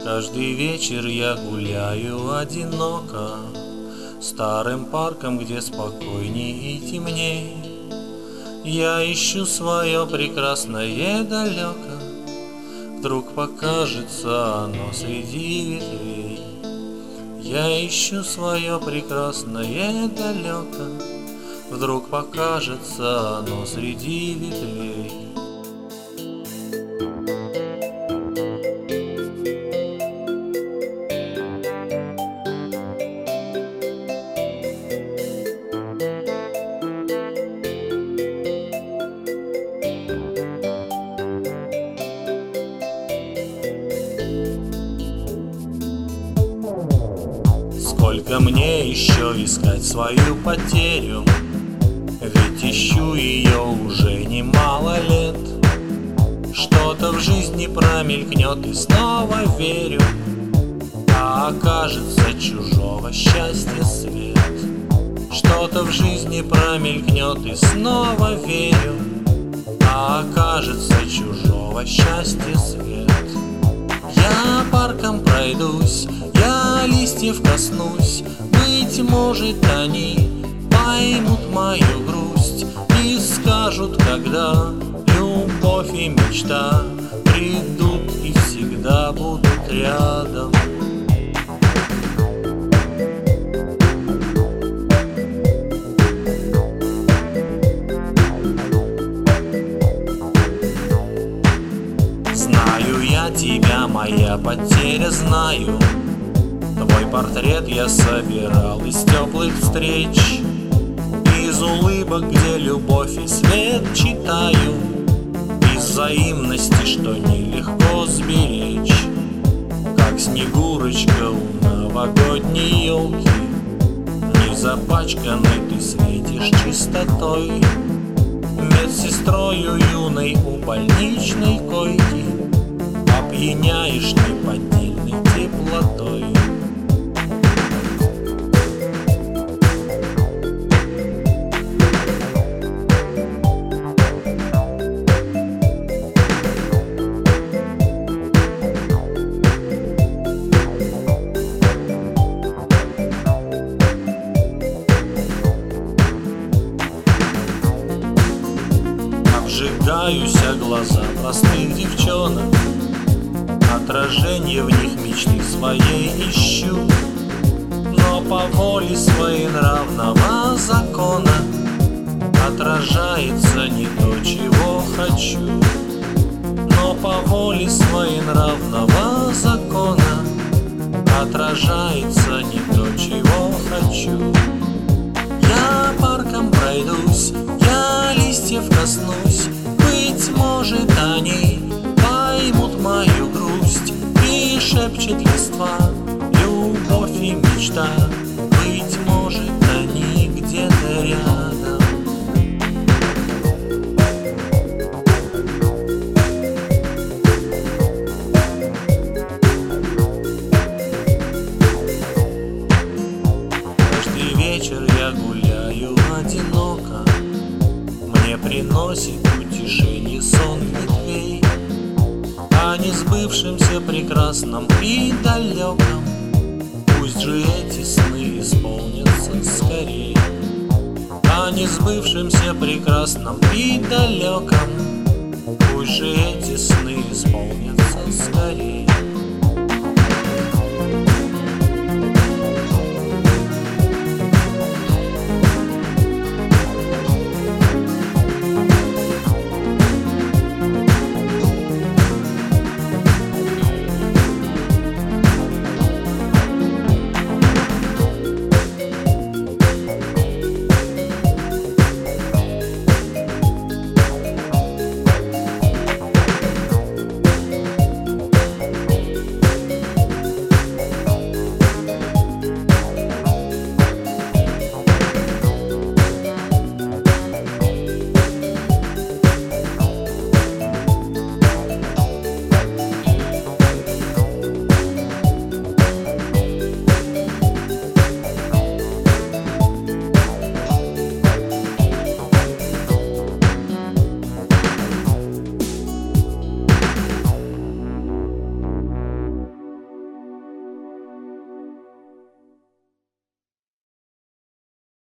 Каждый вечер я гуляю одиноко старым парком, где спокойней и темней. Я ищу свое прекрасное далеко, вдруг покажется оно среди ветвей. Я ищу свое прекрасное далеко, вдруг покажется оно среди ветвей. Сколько мне еще искать свою потерю, ведь ищу ее уже немало лет. Что-то в жизни промелькнет и снова верю, а окажется чужого счастья свет. Что-то в жизни промелькнет и снова верю, а окажется чужого счастья свет. Я парком пройдусь, я листьев коснусь, быть может, они поймут мою грусть и скажут, когда любовь и мечта придут и всегда будут рядом. Знаю я тебя, моя потеря, знаю. Твой портрет я собирал из теплых встреч, из улыбок, где любовь и свет читаю, из взаимности, что нелегко сберечь. Как снегурочка у новогодней елки, не запачканной ты светишь чистотой. Медсестрою юной у больничной койки опьяняешь неподдельной теплотой. Обжигаюсь о глаза простых девчонок, отражение в них мечты своей ищу. Но по воле своей нравного закона отражается не то, чего хочу. Но по воле своей нравного закона отражается не то, чего хочу. Я парком пройдусь, я листьев коснусь, быть может, они поймут мою грусть и шепчет листва любовь и мечта. Быть может, они где-то рядом. Каждый вечер я гуляю одиноко, мне приносит утешение сон ветвей о несбывшемся прекрасном и далеком. Пусть же эти сны исполнятся скорей. О несбывшемся прекрасном и далеком. Пусть же эти сны исполнятся скорей.